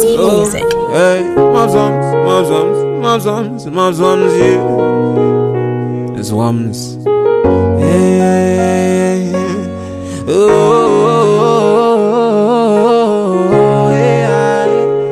Annie Music. Hey, my sons, yeah. It's Wams. Hey, oh, yeah.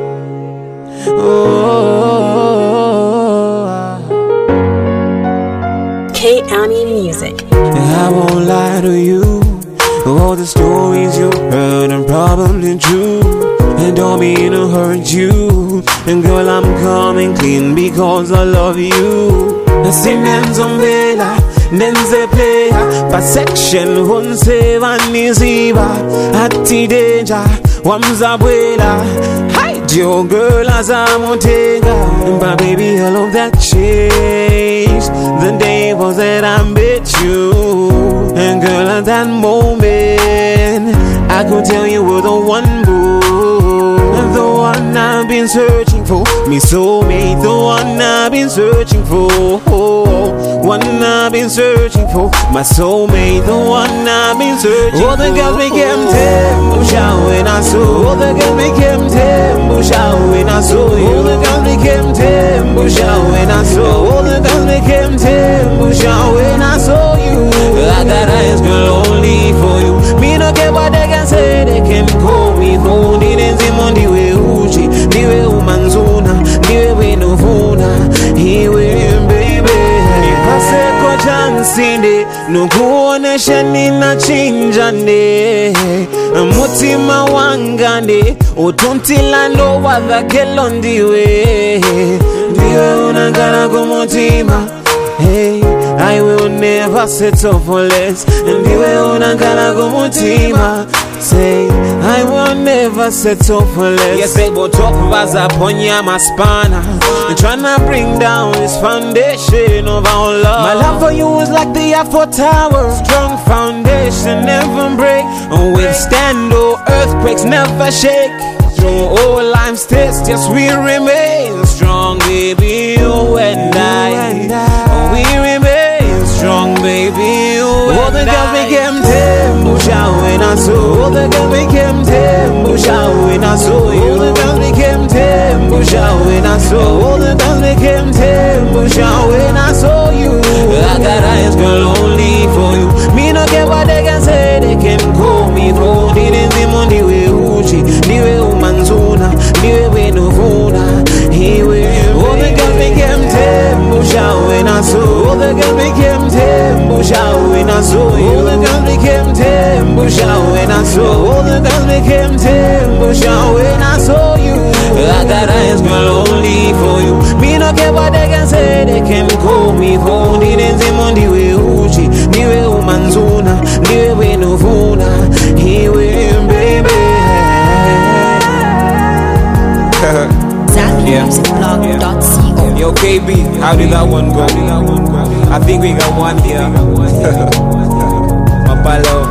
K Annie Music. I won't lie to you. All the stories you heard are probably true. And don't mean to hurt you. And girl, I'm coming clean because I love you. I sing them zombela, nenze player. Per section, one save and nisiba. Ati danger, wamzabwela. Hide your girl as I'm on taker. But baby, all of that changed the day was that I met you. And girl, at that moment I could tell you were the one, boo. The one I've been searching for. Me soulmate, the one I've been searching for. One I've been searching for. My soulmate, the one I've been searching for. All the girls became Tembusha when I saw. All the girls became Tembusha when I saw you. All the girls became Tembusha when I saw. All the girls became Tembusha when I saw you. I got eyes, girl, only for you. Me no care what they can say. They can call me Hondi. Mondi we uchi, niwe umanzuna, niwe wenuvuna, iwe baby. Nipase kwa chansinde, nukuonesha nina chinjande. Mutima wangande, utuntila no wadhakelo ndiwe. Ndiwe unangana kumutima, hey, I will never settle for less. Ndiwe unangana kumutima, say, I will never settle for less. Yes, they both talk about Zaponya, my spanner. They're tryna bring down this foundation of our love. My love for you is like the Eiffel Tower. Strong foundation, never break. Withstand all earthquakes, never shake. Through all life's tests, yes, we remain strong, baby, you and I. We remain strong, baby, you and I. All the girls became Tembusha when I saw. All the girls became Tembusha when I saw you. All the girls became Tembusha when I saw. All the girls became Tembusha when I saw you. I got eyes, girl, only for you. Me no care what they can say. They can call me Hondi. Mondi we uchi, niwe umanzuna, niwe wenuvuna, iwe. All the girls became Tembusha when I saw. All the girls became Tembusha when I saw you. All the girls became Tembusha when I saw. All the girls became Tembusha when I saw you. I got eyes, girl, only for you. Me no care what they can say. They can call me Hondi. Mondi we uchi, niwe umanzuna, niwe wenuvuna, iwe baby. ZambianMusicBlog.co. Yo, KB, how did that one go? I think we got one here. My palo.